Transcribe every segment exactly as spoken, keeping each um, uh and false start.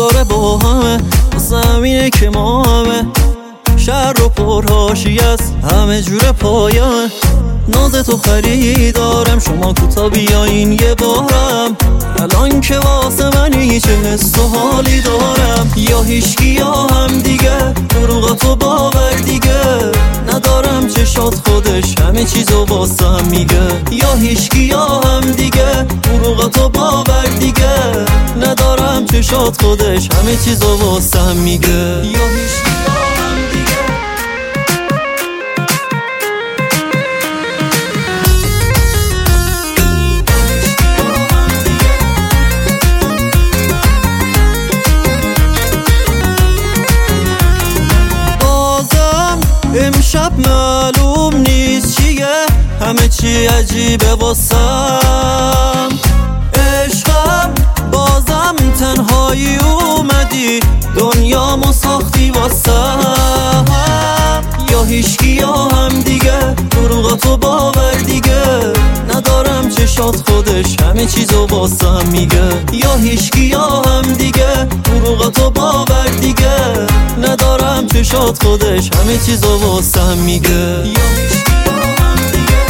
داره با همه، واسه همینه که ما همه شهر رو پرهاشی است، همه جور پایمه. ناز تو خریدارم، شما کوتا بیاین یه بارم، الان که واسه منی چه حس و حالی دارم. یا هیچکی یا هم دیگه، دروغاتو باور دیگه ندارم، چشات خودش همه چیزو واسم میگه. یا هیچکی یا هم دیگه، دروغاتو باور دیگه ندارم، چشات خودش همه چیزو واسم میگه. یا هیچکی امشب معلوم نیست چیه، همه چی عجیبه واسم. عشقم بازم تنهایی اومدی، دنیامو ساختی واسم. یا هیچکی یا هم دیگه، دروغاتو باور دیگه ندارم، چشات خودش همه چیزو واسم میگه. یا هیچکی یا هم دیگه، دروغاتو باور دیگه ندارم، چشات خودش همه چیزو واسم میگه. یا هیچکی یا هم دیگه.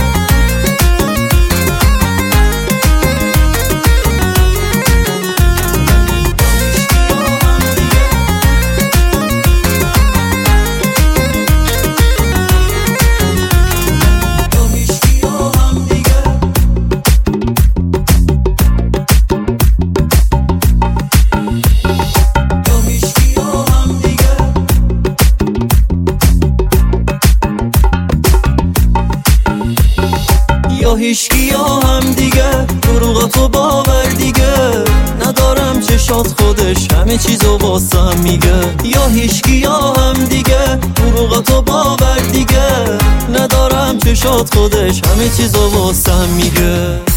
یا هیچکی یا هم دیگه، دروغاتو باور دیگه ندارم، چشات خودش همه چیزو واسم میگه. یا هیچکی یا هم دیگه، دروغاتو باور دیگه ندارم، چشات خودش همه چیزو واسم میگه.